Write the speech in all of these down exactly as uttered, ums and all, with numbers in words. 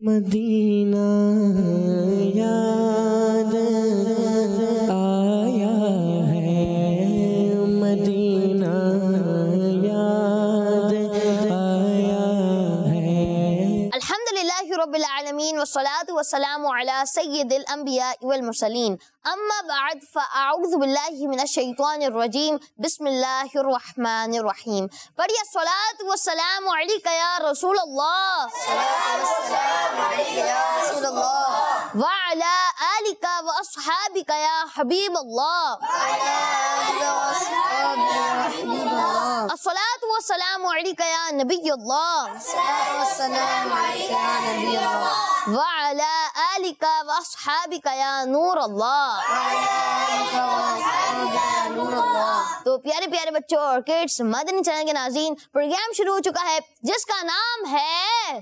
مدینہ یاد آیا ہے، مدینہ یاد آیا ہے۔ الحمدللہ رب العالمین والصلاة والسلام علی سید الانبیاء والمرسلین، اما بعد فاعوذ باللہ من الشیطان الرجیم، بسم اللہ الرحمن الرحیم۔ پڑھیے الصلاة والسلام علیک یا رسول اللہ، وعلی آلک واصحابک یا حبیب اللہ، الصلاة والسلام علیک یا نبی اللہ، وعلی آلک واصحابک یا نور اللہ۔ تو پیارے پیارے بچوں اور کڈس، مدنی چینل کے ناظرین، پروگرام شروع ہو چکا ہے جس کا نام ہے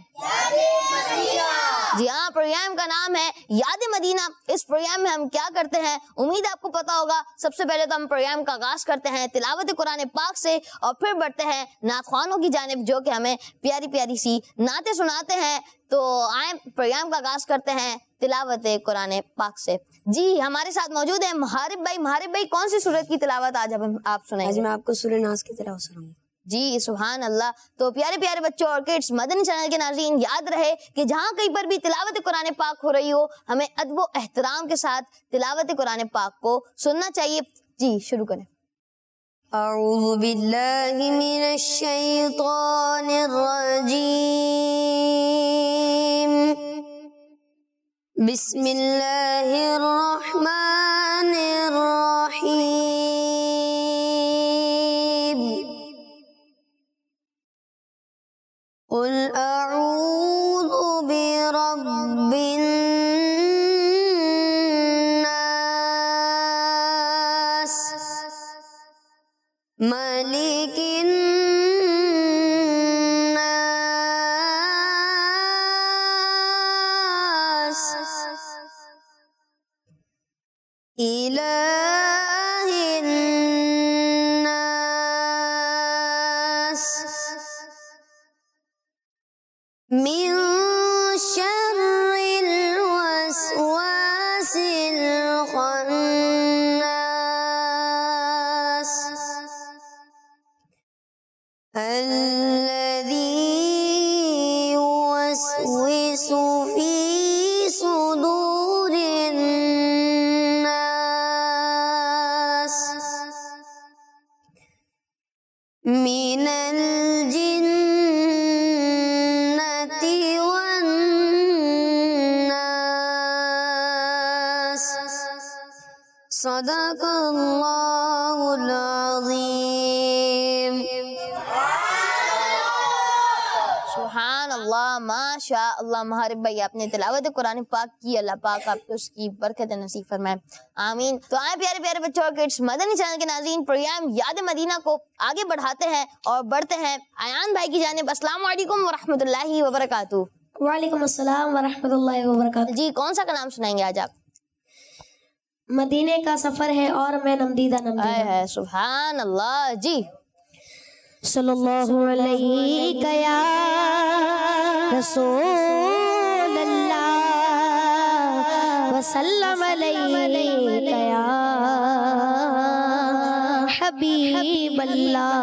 جی ہاں پروگرام کا نام ہے یاد مدینہ۔ اس پروگرام میں ہم کیا کرتے ہیں، امید آپ کو پتا ہوگا۔ سب سے پہلے تو ہم پروگرام کا آغاز کرتے ہیں تلاوت قرآن پاک سے، اور پھر بڑھتے ہیں نعت خوانوں کی جانب جو کہ ہمیں پیاری پیاری سی نعتیں سناتے ہیں۔ تو آئیں پروگرام کا آغاز کرتے ہیں تلاوت قرآن پاک سے۔ جی ہمارے ساتھ موجود ہیں محارب بھائی۔ محارب بھائی کون سی سورت کی تلاوت آج آپ سنائیں گے؟ آج میں آپ کو سورہ ناس کی تلاوت سناؤں گا۔ جی سبحان اللہ۔ تو پیارے پیارے بچوں اور کڈس، مدنی چینل کے ناظرین، یاد رہے کہ جہاں کہیں پر بھی تلاوت قرآن پاک ہو رہی ہو، ہمیں ادب و احترام کے ساتھ تلاوت قرآن پاک کو سننا چاہیے۔ جی شروع کریں۔ اعوذ باللہ من الشیطان الرجیم، بسم اللہ الرحمن الرحیم، قل اعوذ برب الناس، ملک الناس، الہ الناس، من شر الوسواس الخناس، الذي يوسوس في صدور الناس من الجنة والناس، صدق اللہ العظیم۔ سبحان اللہ، ماشاء اللہ۔ محارب بھائی آپ نے تلاوت قرآن پاک کی، اللہ پاک آپ کو اس کی برکت نصیب فرمائے، آمین۔ تو آئیں پیارے پیارے بچوں اور کڈس، مدنی چینل کے ناظرین، پروگرام یاد مدینہ کو آگے بڑھاتے ہیں اور بڑھتے ہیں ایان بھائی کی جانب۔ السلام علیکم ورحمۃ اللہ وبرکاتہ۔ وعلیکم السلام ورحمۃ اللہ وبرکاتہ۔ جی کون سا کلام سنائیں گے آج آپ؟ مدینے کا سفر ہے اور میں نمدیدہ اے نمدیدہ۔ ہے سبحان اللہ۔ جی صلی اللہ علیہ یا رسول اللہ، وسلم علیہ یا حبیب اللہ۔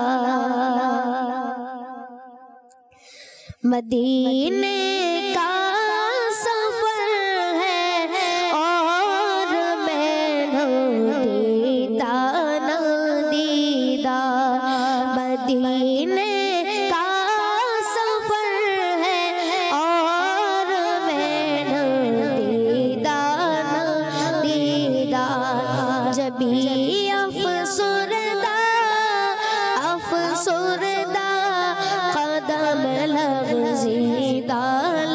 مدینے کا سفر ہے اور میں نمدیدہ نمدیدہ، مدینے کا سفر ہے اور میں نمدیدہ نمدیدہ، جبھی افسردہ افسردہ قدم لغزیدہ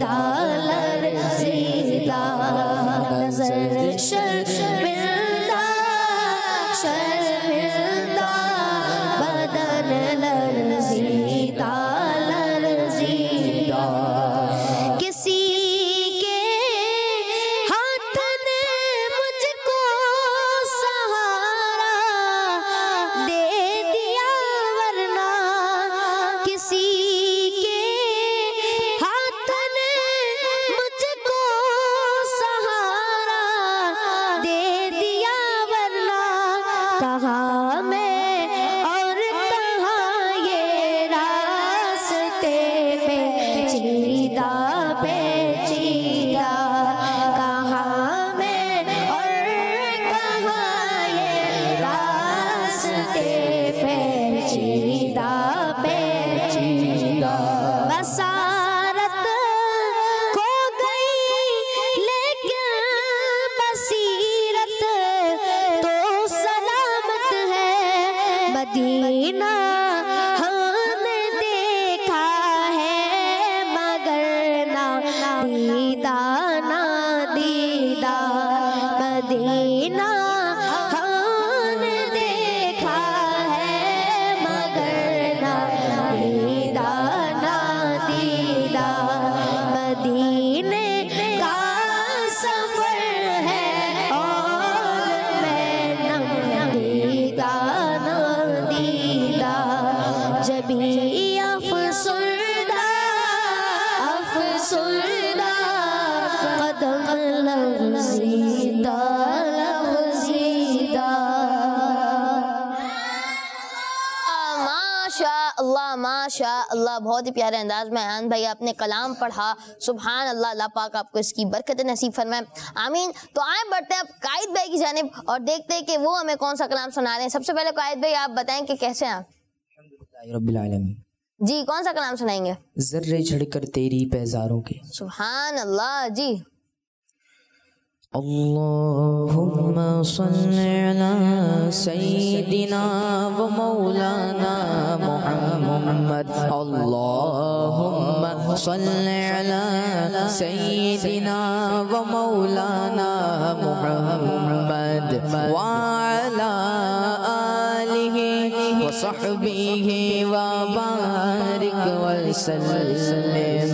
लरजीदा लरजीदा नजर शर्मिंदा शर्मिंदा बदन लरजीदा लरजीदा किसी के हाथ ने मुझको सहारा दे दिया वरना किसी के हाथ ने मुझको सहारा दे दिया वरना कहाँ मैं और कहाँ ये रास्ते पेचीदा पेचीदा कहाँ मैं और कहाँ ये रास्ते पेचीदा पेचीदा बसारत खो गई लेकिन बसीरत तो सलामत है मदीना हमने देखा है मगर ना दीदा ना दीदा मदीना हमने देखा है मगर ना दीदा ना दीदा मदीने का सफर है और मैं ना दीदा ना दीदा जबी अफसुरदा अफसुरदा कदम लरजीदा लरजीदा माशा अल्लाह माशा अल्लाह बहुत ही प्यारे अंदाज में आन भाई आपने कलाम पढ़ा सुभान अल्लाह अल्लाह पाक आपको इसकी बरकत नसीब फरमाए आमीन। तो आए बढ़ते हैं अब कायद भाई की जानिब और देखते हैं कि वो हमें कौन सा कलाम सुना रहे हैं। सबसे पहले कायद भाई आप बताएं कि कैसे हैं आप? रब्बिल आलमीन। जी कौन सा कलाम सुनाएंगे? जर्रे झड़कर तेरी पैजारों के। सुभान अल्लाह जी। अल्लाहुम्मा सल्ली अला सय्यिदिना व मौलाना मुहम्मद। अल्लाहुम्मा सल्ली अला सय्यिदिना व मौलाना मुहम्मद व अला आलिहि व सहबिहि व बारिक व सल्लिम।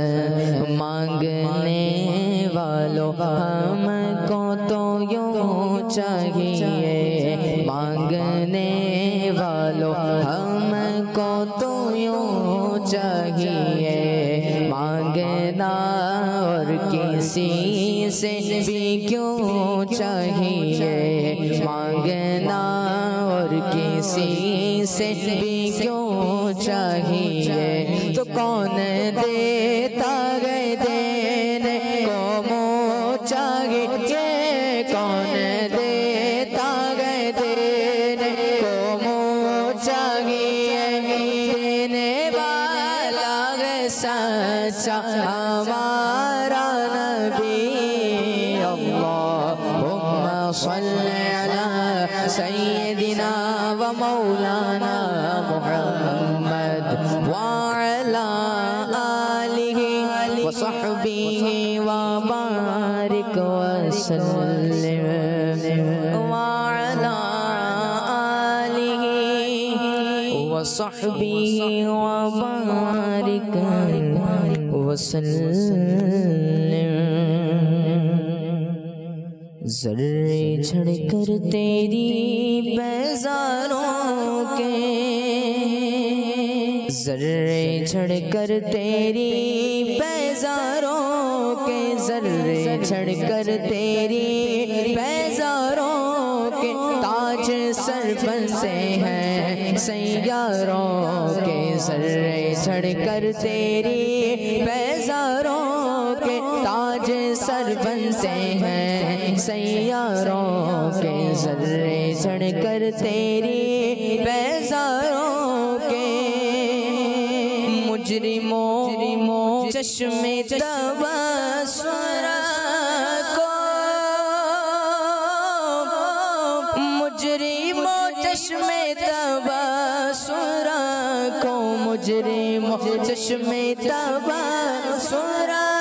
मांगने वालों हमको तो यूं चाहिए मांगने वालों हमको तो यूं चाहिए मांगना और किसी से भी क्यों चाहिए मांगना और किसी से भी क्यों चाहिए तो कौन देता गए देने को मुँह चाहिए कौन देता गए देने को मुँह चाहिए देने वाला है सच्चा हमारा नबी। अल्लाहुम्मा सल्ली अला सय्यिदिना व मौलाना मुहम्मद व अला आलिहि व सहबिहि व बारिक व सल्लिम व अला आलिहि व सहबिहि व बारिक व सल्लिम। जर्रे झड़कर तेरी पैजारों के जर्रे झड़कर तेरी पैजारों के जर्रे झड़कर तेरी पैजारों के ताज सर बंसे हैं सैयारों के जर्रे झड़कर तेरी पैजारों के ताज सर बंसे हैं सैयारों के जर्रे झड़कर तेरी पैजारों के मुजरिमों चश्मे तबस्सुर को मुजरिमों चश्मे तबस्सुर को मुजरिमों चश्मे तबस्सुर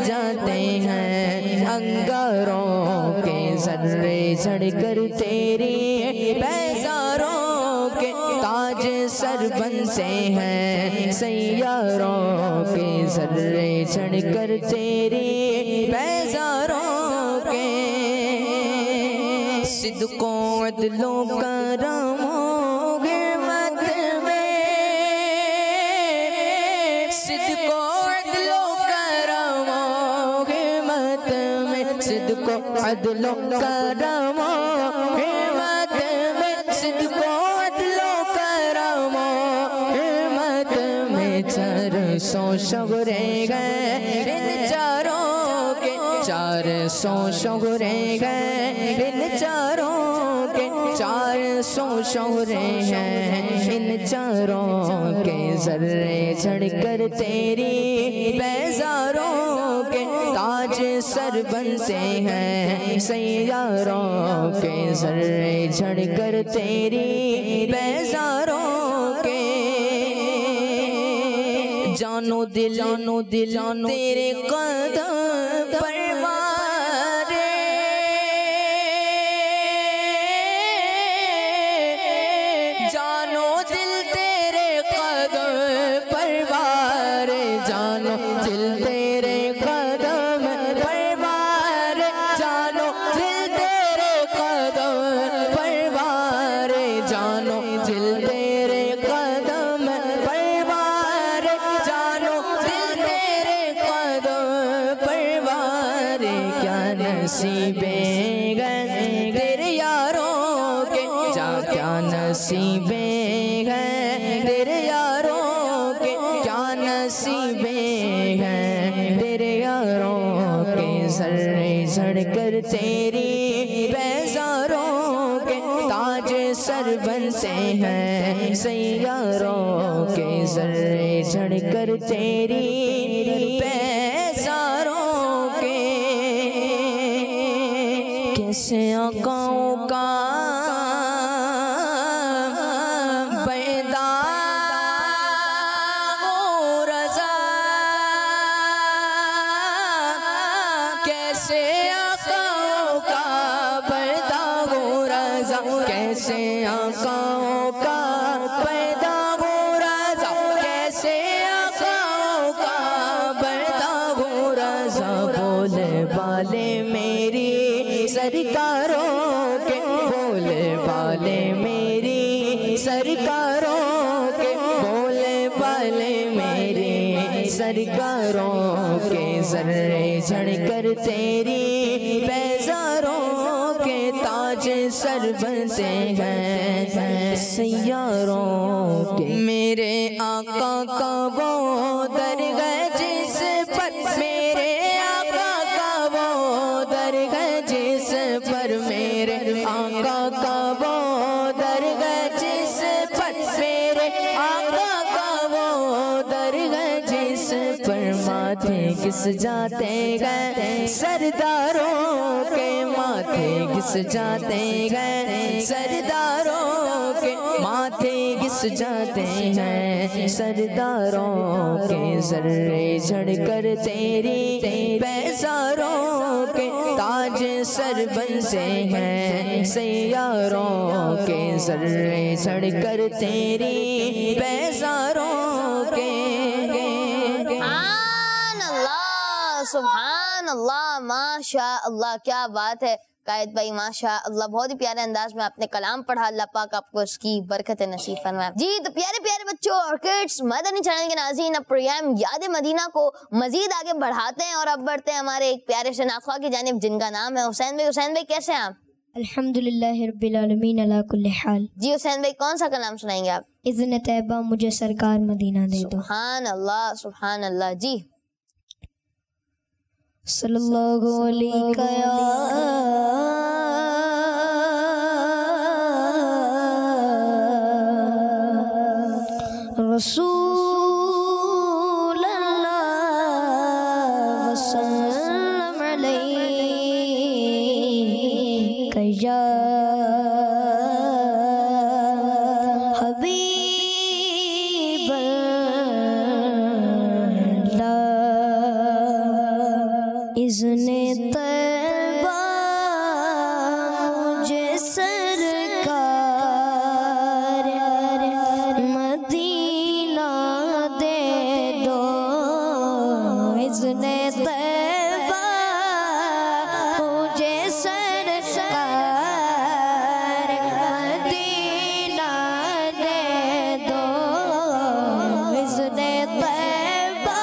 جاتے ہیں انگاروں کے ذرے جھڑ کر تیری بیزاروں کے تاج سر بنتے ہیں سیاروں کے ذرے جھڑ کر تیری بیزاروں کے صدق و عدل و کرم و غربت میں صدق و عدل و کرم و غربت میں صدق و عدل و کرم و غربت میں صدق و عدل و کرم و غربت میں چار سو شغرے گئے ان چاروں کے چار سو شغرے گئے ان چاروں کے چار سو شغرے ہیں ان چاروں کے ذرے جھڑ کر تیری بیزاروں کے تاج سر بنتے ہیں سیاروں کے ذرے جھڑ کر تیری بیزاروں کے جانو دل جانو دل جانو تیرے قدم پر مارے جانو دل تیرے قدم پر مارے جانو دل تیرے قدم پر مارے جانو دل تیرے قدم پر مارے جانو دل تیرے قدم پر مارے جانو دل تیرے قدم پر مارے کیا نصیبیں گئے تیرے یاروں کے جا کیا نصیبیں گئے تیرے یاروں کے کیا نصیبیں ہیں تیرے یاروں کے ذرے جھڑ کر تیری بیزاروں کے تاج سر بنتے ہیں سیاروں کے ذرے جھڑ کر تیری بیزاروں کے کیسے آقاؤں کا کیسے آقاؤں کا پیدا ہو رضا کیسے آقاؤں کا پیدا ہو رضا بولے والے میری سرکاروں کے بولے والے میری سرکاروں کے بولے والے میری سرکاروں کے ذرے جھڑ کر تیری بیزاروں کے تاج سر بنتے ہیں سیاروں کے میرے آقا کا وہ درگاہ جس پر میرے آقا کا وہ درگاہ جس پر میرے آقا کا وہ درگاہ جس پر میرے آقا کا وہ درگاہ جس پر ماتھے گس جاتے گئے سرداروں کے ماتھے گس جاتے گئے سرداروں کے ماتھے گس جاتے ہیں سرداروں کے ذرے جھڑ کر تیری بیزاروں کے تاج سر بنتے ہیں سیاروں کے ذرے جھڑ کر تیری بیزاروں کے سبحان اللہ سبحان اللہ ماشاء اللہ کیا بات ہے قائد بھائی ماشاء اللہ بہت ہی پیارے انداز میں آپ نے کلام پڑھا اللہ پاک آپ کو اس کی برکت نصیب فرمائے جی تو پیارے پیارے بچوں اور کڈس مدنی چینل کے ناظرین اب پروگرام یاد مدینہ کو مزید آگے بڑھاتے ہیں اور اب بڑھتے ہیں ہمارے ایک پیارے سے ناخواہ کی جانب جن کا نام ہے حسین بھائی حسین بھائی کیسے ہیں آپ الحمدللہ رب العالمین علی کل حال جی حسین بھائی کون سا کلام سنائیں گے آپ اذن طیبہ مجھے سرکار مدینہ دے دو سبحان اللہ سبحان اللہ جی صلی اللہ علیہ رسول اللہ وسلم علیہ یا حبیب اللہ اذن طیبہ مجھے سرکار مدینہ دے دو، اذن طیبہ مجھے سرکار مدینہ دے دو، اذن طیبہ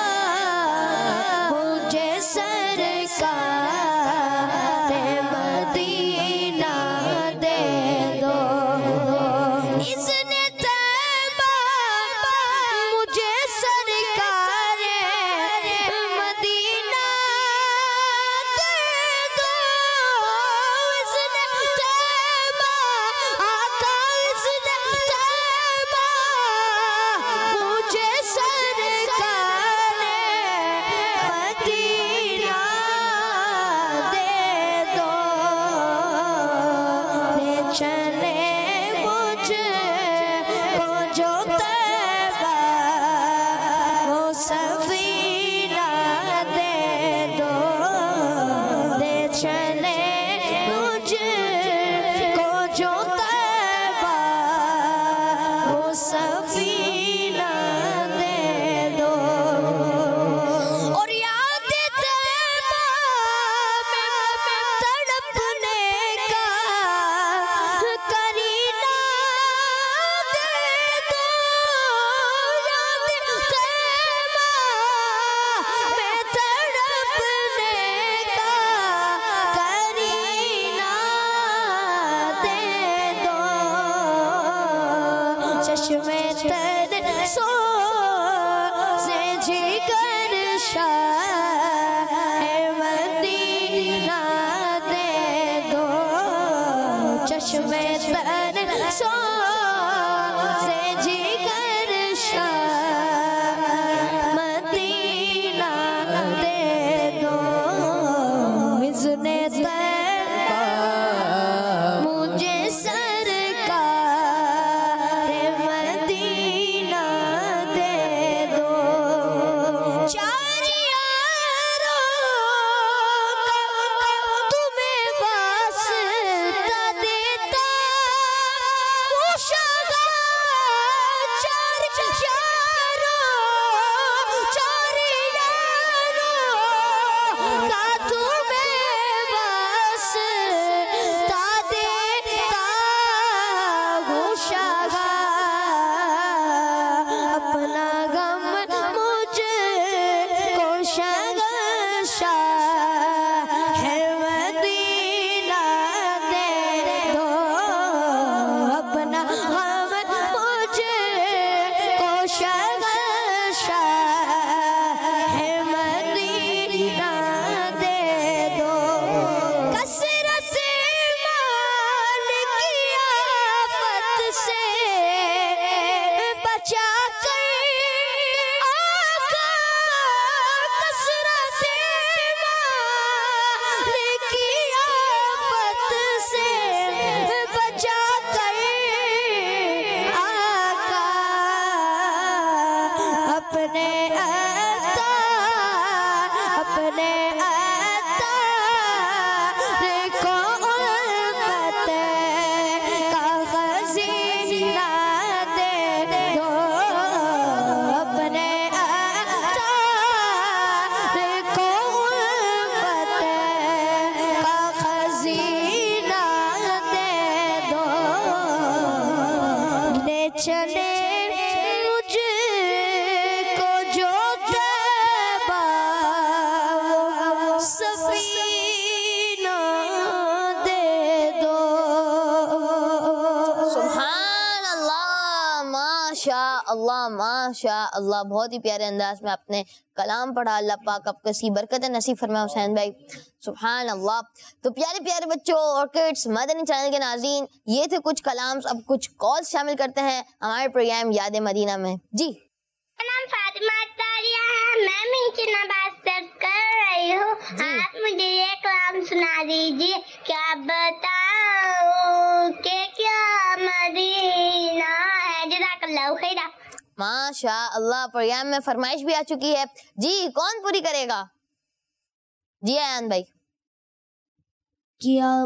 مجھے سرکار مدینہ دے دو، اذن طیبہ مجھے سرکار مدینہ دے دو، اذن طیبہ آقا اذن طیبہ مجھے سرکار مدینہ دے دو، لے چلے مجھ کو جو طیبہ وہ سفینہ دے دو، لے چلے مجھ کو جو طیبہ وہ سفینہ دے دو، اور یاد طیبہ میں تڑپنے کا کرینہ دے دو، یاد طیبہ میں تڑپنے کا کرینہ دے دو، چشمے تر سو سے جگر شاہ مدینہ دے دو، چشمے تر سو سے جگر شاہ مدینہ دے دو، اذن طیبہ مجھے سرکار مدینہ دے دو، چار یاروں کا تمہیں واسطہ دیتا وہ شگا، چار یاروں چار یاروں کا تمہیں واسطہ دیتا وہ شگا، اپنا غم مجھ کو شگشا ہے مدینہ دے دو، اپنا غم مجھ کو شگشا ہے مدینہ دے دو، کثرت مال کی آفت سے بچا کر آقا، کثرت مال کی آفت سے بچا کر آقا، اپنے عطا اپنے عطا کو الفت کا خزینہ دے دو، اپنے عطا کو الفت کا خزینہ دے دو، لے چلے مجھ کو جو طیبہ وہ سفینہ دے دو، سبحان اللہ، ماشاء اللہ ماشاء اللہ، بہت ہی پیارے انداز میں آپ نے کلام پڑھا، اللہ پاک آپ کو اسی برکت نصیب فرمائے حسین بھائی، سبحان اللہ۔ تو پیارے پیارے بچوں اور کڈس، مدنی چینل کے ناظرین، یہ تھے کچھ کلام، اب کچھ کالز شامل کرتے ہیں ہمارے پروگرام یاد مدینہ میں۔ جی میرا نام فاطمہ طاہرہ ہے، میں منچی نواز سے کر رہی ہوں، آپ مجھے یہ کلام سنا دیجیے، کیا بتاؤ کہ کیا مدینہ ہے۔ جزاک اللہ خیر۔ ماشاء اللہ، پروگرام میں فرمائش بھی آ چکی ہے، جی کون پوری کرے گا؟ جی ایان بھائی. کیا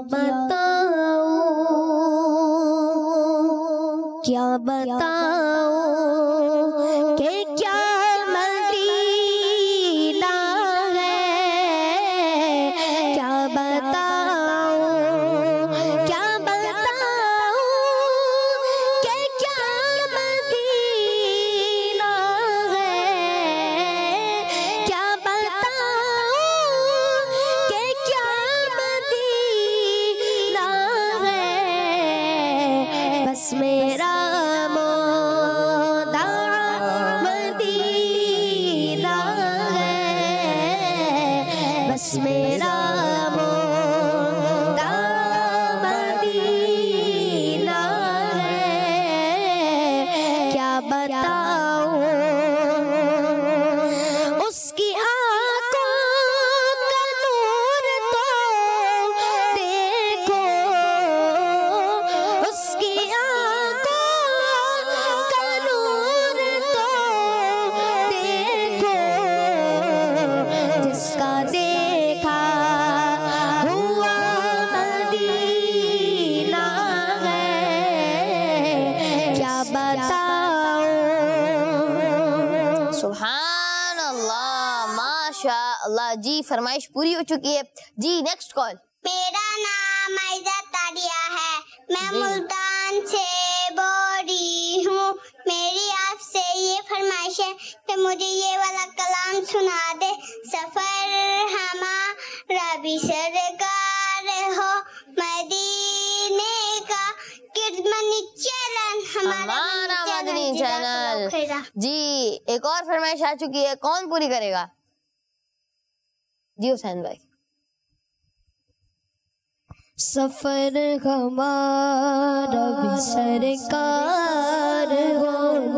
بتاؤں کیا بتاؤں کہ کیا مدینہ ہے، کیا بتاؤں کیا بتاؤں کہ کیا مدینہ ہے، کیا بتاؤں کہ کیا مدینہ ہے، بس میرا مدعا مدینہ ہے، بس میرا مدعا مدینہ ہے، کیا بتاؤں اس کی آنکھوں کا نور تو دیکھو، اس کی آنکھوں کا نور تو دیکھو، جس کا دیکھا ہوا مدینہ ہے، کیا بتاؤں. سبحان اللہ، ماشاء اللہ. جی فرمائش پوری ہو چکی ہے. جی نیکسٹ کال. میرا نام عزت تاریہ ہے، میں ملتان سے بول رہی ہوں. میری آپ سے یہ فرمائش ہے کہ مجھے یہ والا کلام سنا دے. سفر ہمارا بھی سرکار ہو مدینے کا، کردمنی چلن ہمارا مدنی چینل. جی ایک اور فرمائش آ چکی ہے، کون پوری کرے گا؟ جی حسین بھائی. سفر ہمارا بھی سرکار ہو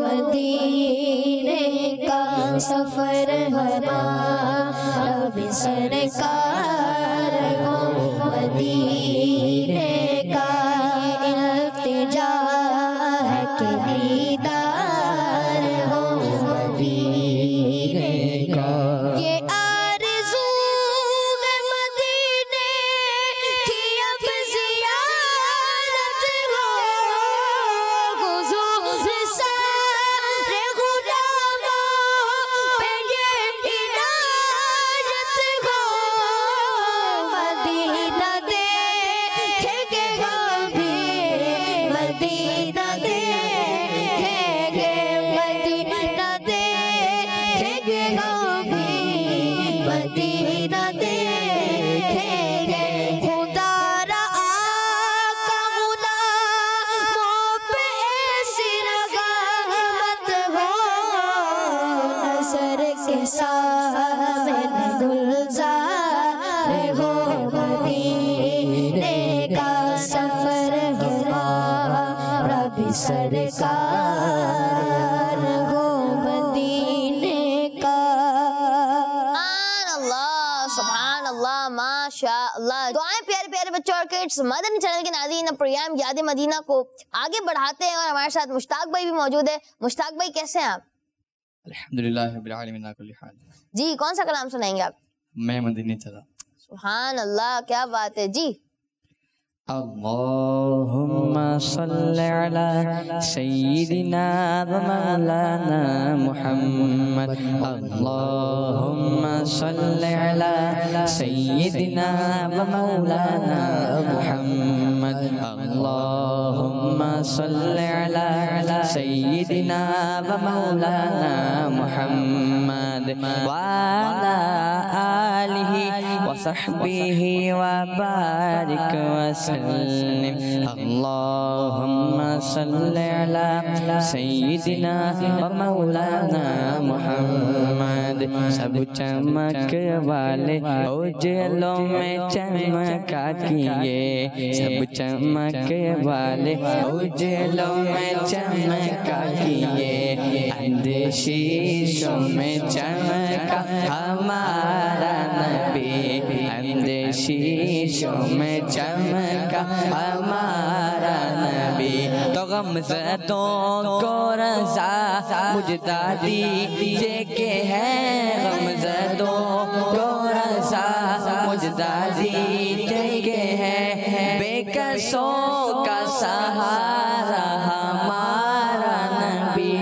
مدینے کا، سفر ہمارا بھی سرکار ہو مدینے کا، التجا ہے کہ دیدار ہو مدینے کا، یہ آرزو ہے مدینے کی اب زیارت ہو، حضور سارے غلاموں پہ یہ عنایت ہو، مدینہ دیکھیں گے ہم بھی، مدینہ دیکھیں گے، مدینہ دیکھیں گے ہم بھی، مدینہ دیکھیں گے. خدا را آقا غلاموں پہ ایسی رحمت ہو، نظر کے سامنے گلزار ہو مدینے کا، سفر ہمارا بھی سرکار ہو مدینے کا. سبحان اللہ، سبحان اللہ، ماشاء اللہ. دعائیں پیارے پیارے بچوں اور کڈس. مدنی چینل کے ناظرین پروگرام یاد مدینہ کو آگے بڑھاتے ہیں اور ہمارے ساتھ مشتاق بھائی بھی موجود ہے. مشتاق بھائی کیسے ہیں آپ؟ الحمدللہ رب العالمین علی کل حال. جی کون سا کلام سنائیں گے آپ؟ میں مدینے چلا. سبحان اللہ، کیا بات ہے. جی اللہم صل علی سیدنا و مولانا محمد. اللہم صل علی سیدنا و مولانا محمد. اللہم صل علی سیدنا و مولانا محمد وعلی آلہ وصحبہ وبارک وسلم. اللہم صل علی سیدنا و مولانا محمد. سب چمک والے اجلوں میں چمکا کیے، سب چمک والے اجلوں میں چمکا کیے، اندیشیشوں میں چمکا ہمارا نبی، اندیشیشوں میں چمکا ہمارا نبی. تو غم زدوں کو رضا مجدہ دیجئے کہ ہے، غم زدوں کو رضا سجدہ دیجیے ہے بے کسوں کا سہارا ہمارا نبی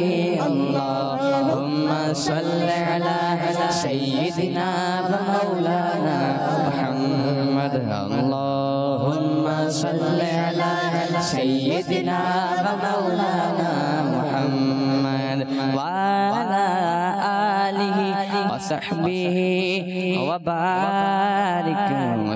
اللہم صلی علی سیدنا و مولانا محمد اللہم صلی علی سیدنا و مولانا محمد وعلی آلہ وصحبہ وبارک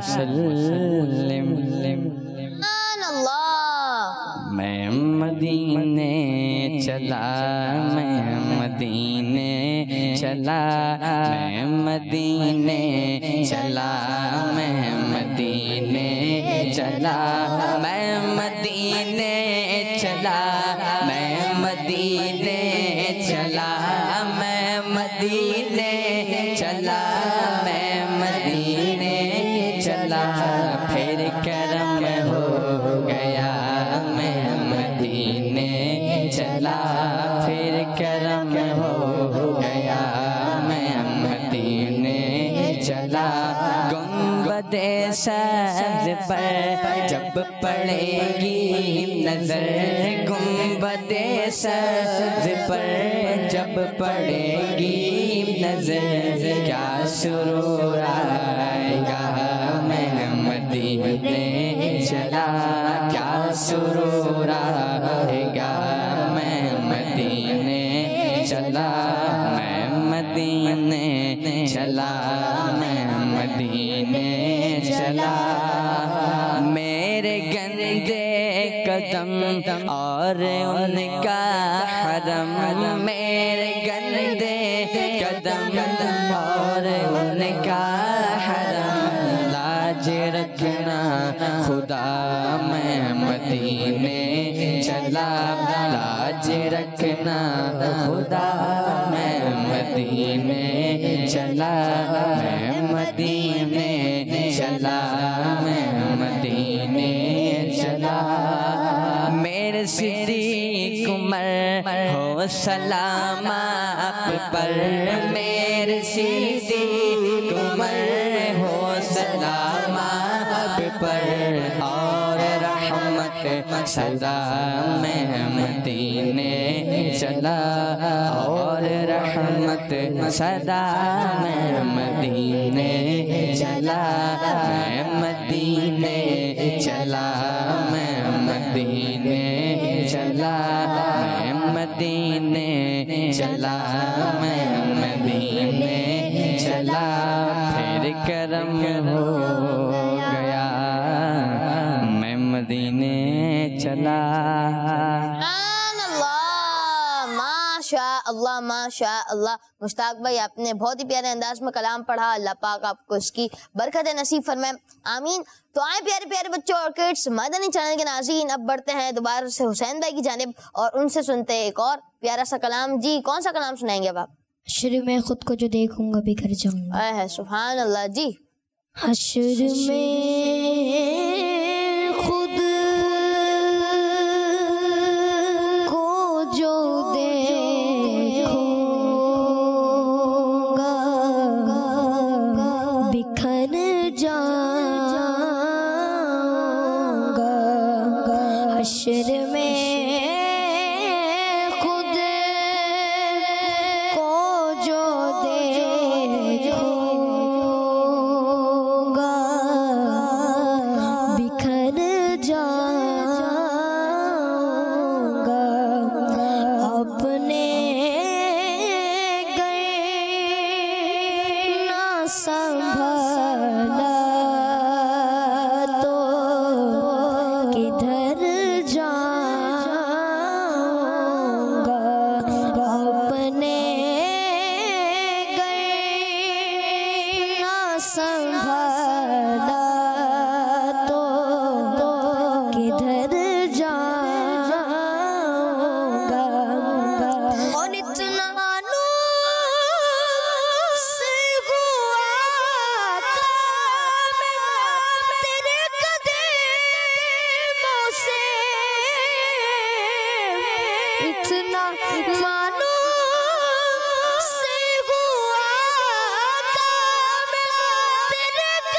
وسلم سبحان اللہ. میں مدینے چلا میں مدینے چلا میں مدینے چلا میں مدینے چلا میں مدینے چلا میں مدینے چلا میں مدینے چلا میں مدینے چلا پھر کرم ہو گیا میں مدینے چلا پھر کرم ہو گیا میں مدینے چلا گنبد سبز پر جب پڑے گی نظر گنبد سبز پر جب پڑے گی نظر کیا سرور آئے گا میں مدینے چلا کیا سرور آئے گا میں مدینے چلا میں مدینے چلا میں مدینے چلا میرے گندے قدم اور ان کا حرم میرے گندے قدم اور ان کا حرم لاج رکھنا خدا میں مدینے چلا لاج رکھنا خدا میں مدینے چلا میں مدینے چلا میں مدینے چلا میرے صدیق عمر ہو سلام آپ پر میرے صدیق عمر ہو سلام آپ پر اور رحمت صدا میں مدینے چلا اور رحمت صدا میں مدینے چلا میں مدینے چلا میں مدینے چلا میں مدینے چلا میں مدینے چلا پھر کرم ہو گیا میں مدینے چلا. سبحان اللہ. ماشاء اللہ ماشاء اللہ. مشتاق بھائی آپ نے بہت ہی پیارے انداز میں کلام پڑھا. اللہ پاک آپ کو اس کی برکت نصیب فرمائے آمین. تو آئیں پیارے پیارے بچوں اور کڈس مدنی چینل کے ناظرین اب بڑھتے ہیں دوبارہ سے حسین بھائی کی جانب اور ان سے سنتے ہیں ایک اور پیارا سا کلام. جی کون سا کلام سنائیں گے اب آپ؟ حشر میں خود کو جو دیکھوں گا بھی کر جاؤں گا. اے ہے سبحان اللہ. جی حشر میں خود کو جو دیکھوں گا بکھر جاؤں گا. حشر میں خود کو جو دیکھوں گا بکھر جاؤں گا. اپنے گھر نہ سنبھالا تو کدھر جاؤں گا. اپنے گھر نہ سنبھالا تو کدھر جاؤں گا. اور اتنا نور سے ہوا کام تیرے قدموں سے. اتنا مانو سے ہوا کام تیرے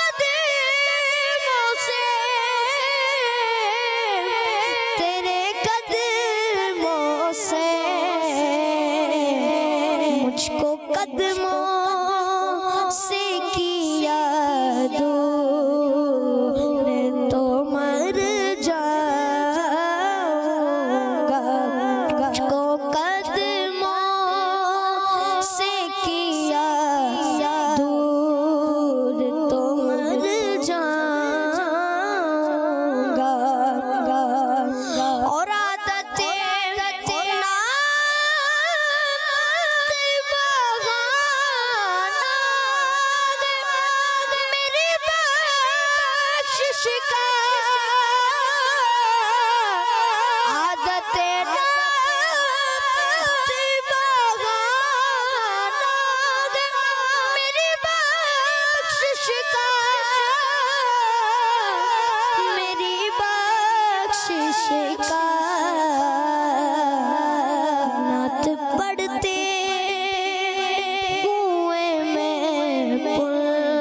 بخش کا عادت میری بخشش کا میری بخشش کا نعت پڑھتے ہوئے میں پل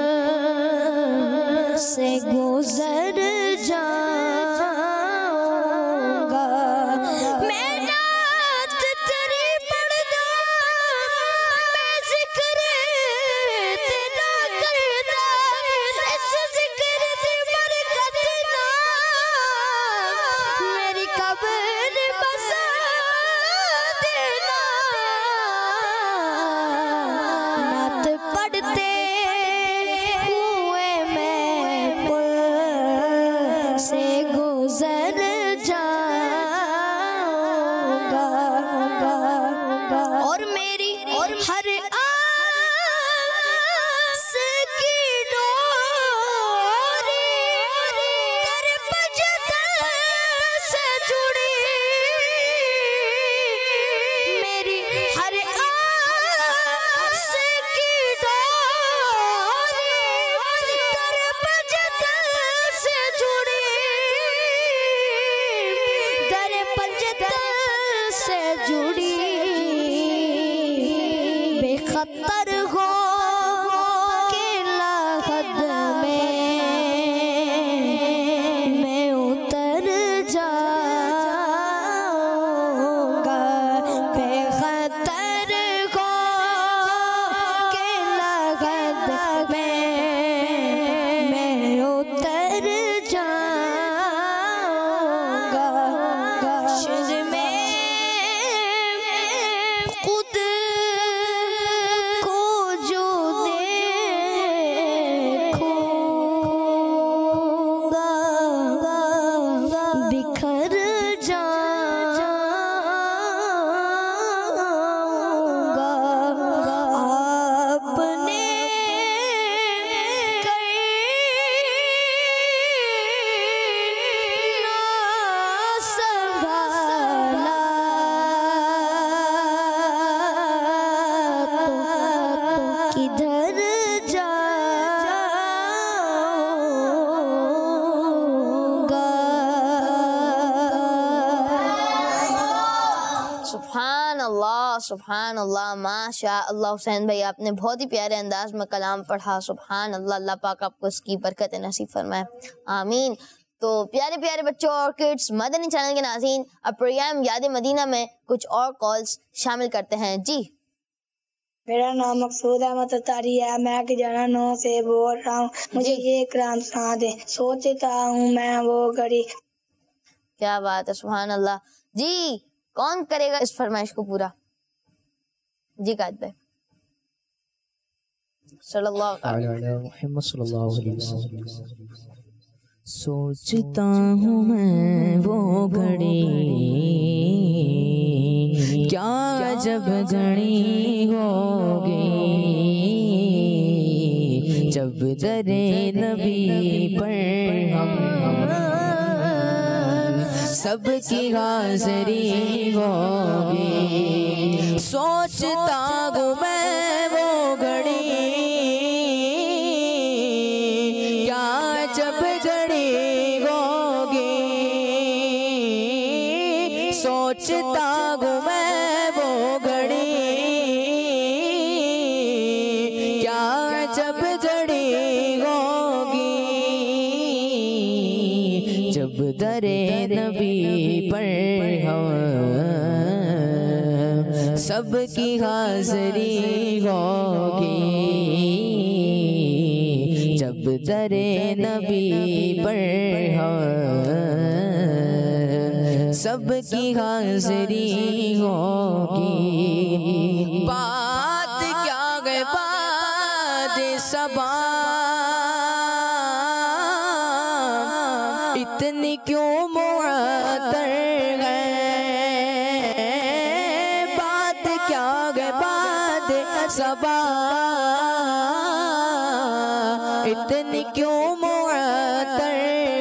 سے گزر جاؤں گا میں نعت تیری پڑھ دوں میں ذکر تیرا کرنا اس ذکر سے برکت نہ میری قبر بسا دینا نعت پڑھتے ہوئے میں پل سے گزر جاؤں گا اور میری ہر آس کی ڈوری در بجدل سے جڑی میری ہر آس کی ڈوری در بجدل سے جڑی در بجدل سے جڑی بے خطر ہو کہ لاحد میں میں اتر جاؤں گا بے خطر ہو کہ لاحد میں میں اتر جاؤں گا شد میں خود کو جو دیکھوں گا بکھر جاؤں گا آپ نے نہ سنبھالا تو کدھر جاؤں گا سبحان اللہ سبحان اللہ ماشاء اللہ حسین بھائی آپ نے بہت ہی پیارے انداز میں کلام پڑھا سبحان اللہ اللہ پاک آپ کو اس کی برکت نصیب فرمائے آمین تو پیارے پیارے بچوں اور کڈس مدنی چینل کے ناظرین اب پروگرام یاد مدینہ میں کچھ اور کالز شامل کرتے ہیں جی میرا نام مقصود احمد اتاری ہے میں کجانا نو سے بول رہا ہوں مجھے جی۔ یہ کلام سنا دیں سوچتا ہوں میں وہ گھڑی کیا بات ہے سبحان اللہ جی کون کرے گا اس فرمائش کو پورا جی قائد بھائی صلی اللہ علیہ محمد صلی اللہ علیہ وسلم سوچتا ہوں میں وہ گھڑی کیا جب گھڑی ہوگی جب در نبی پر ہم سب کی حاضری ہوگی سوچتا ہوں میں وہ گھڑی کیا جب گھڑی ہوگی سوچتا ہوں میں وہ گھڑی کیا جب گھڑی ہوگی جب در نبی پر ہم سب کی حاضری ہوگی جب در نبی پر ہم سب کی حاضری ہوگی بات کیا گئے بات صبا اتنی کیوں معطر ہے بات کیا گئے بات صبا اتنی کیوں معطر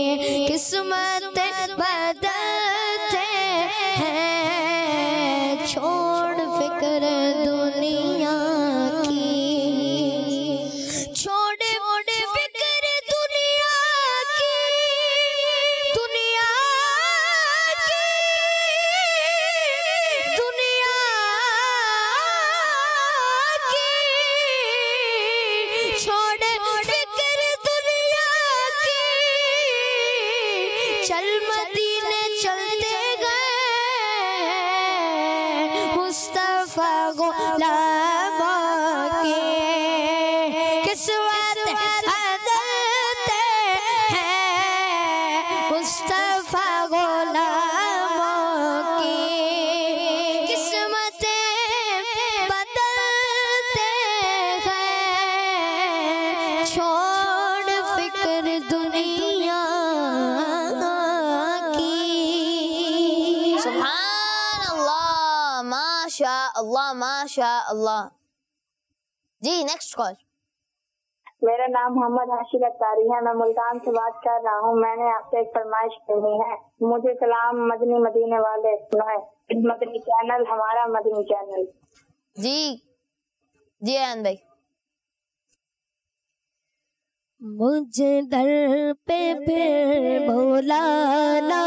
मुस्तफा गुलामों की किस्मतें बदलते हैं, छोड़ फिक्र दुनिया की। सुभान अल्लाह, माशा अल्लाह, माशा अल्लाह। जी नेक्स्ट कॉल। मेरा नाम मोहम्मद हाशिर अत्तारी है, मैं मुल्तान से बात कर रहा हूँ। मैंने आपसे एक फरमाइश करनी है, मुझे सलाम मदनी मदीने वाले सुनाए। मदनी चैनल हमारा मदनी चैनल। जी जी आनंद भाई। मुझे दर पे फिर बुलाना,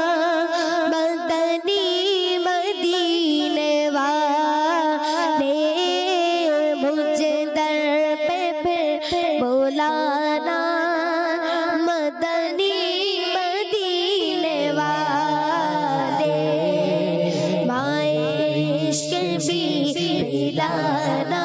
मदनी मदीने वाले, मुझे दर पे फिर बुलाना, मदनी मदीने वाले, माए इश्क भी पिलाना,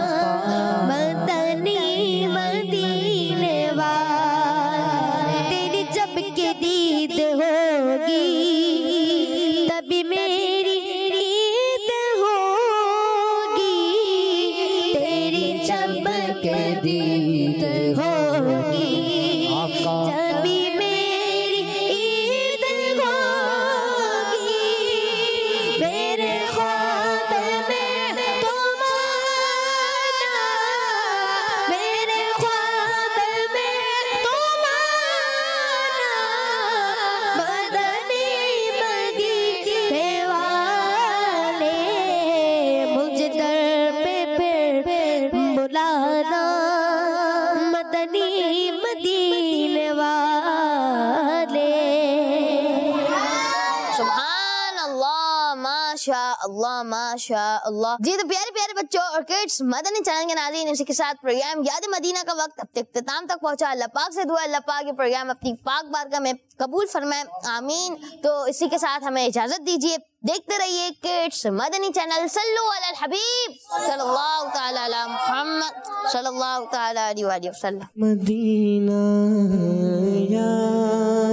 मदनी मदीने वाले। तेरी जब के दीद होगी तभी मेरी ईद होगी, तेरी जब के दीद होगी तभी मेरी ईद होगी। मेरे ख्वाब में तुम आना, मेरे ख्वाब में तुम आना, मदनी मदीने वाले, मुझे दर पे फिर बुलाना, मदनी मदीने वाले। सुभान अल्लाह, माशा अल्लाह, माशा अल्लाह। जी तो प्यारे प्यारे बच्चों और किड्स, मदनी चैनल के नाज़रीन, इसी के साथ प्रोग्राम याद मदीना का वक्त अब तक इख्तिताम तक पहुंचा। अल्लाह पाक से दुआ अल्लाह पाक ये प्रोग्राम अपनी पाक बारगाह में कबूल फरमाए, आमीन। तो इसी के साथ हमें इजाजत दीजिए। देखते रहिए किड्स मदनी चैनल। सल्लु अलल हबीब सल्लल्लाहु तआला अला मुहम्मद सल्लल्लाहु तआला अलैहि वसल्लम। मदीना या